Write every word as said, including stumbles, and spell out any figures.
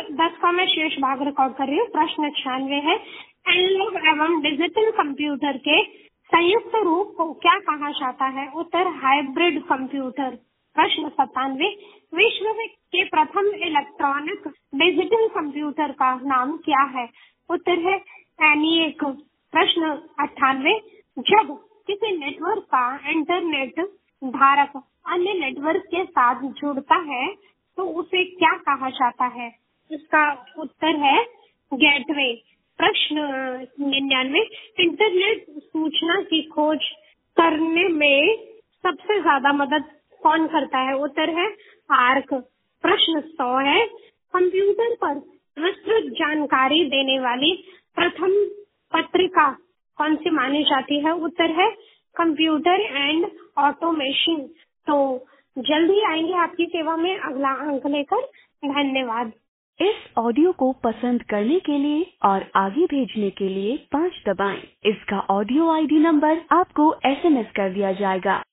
दस का मैं शेष भाग रिकॉर्ड कर रही हूँ। प्रश्न छियानवे है, एनालॉग एवं डिजिटल कंप्यूटर के संयुक्त रूप को क्या कहा जाता है? उत्तर हाइब्रिड कंप्यूटर। प्रश्न सत्तानवे, विश्व के प्रथम इलेक्ट्रॉनिक डिजिटल कंप्यूटर का नाम क्या है? उत्तर है एनिएक। प्रश्न अट्ठानवे, जब किसी नेटवर्क का इंटरनेट धारक अन्य नेटवर्क के साथ जुड़ता है तो उसे क्या कहा जाता है? इसका उत्तर है गेटवे। प्रश्न निन्यानवे, इंटरनेट सूचना की खोज करने में सबसे ज्यादा मदद कौन करता है? उत्तर है आर्क। प्रश्न सौ है, कंप्यूटर पर विस्तृत जानकारी देने वाली प्रथम पत्रिका कौन सी मानी जाती है? उत्तर है कंप्यूटर एंड ऑटोमेशन। तो जल्दी आएंगे आपकी सेवा में अगला अंक लेकर। धन्यवाद। इस ऑडियो को पसंद करने के लिए और आगे भेजने के लिए पाँच दबाएं। इसका ऑडियो आईडी नंबर आपको एसएमएस कर दिया जाएगा।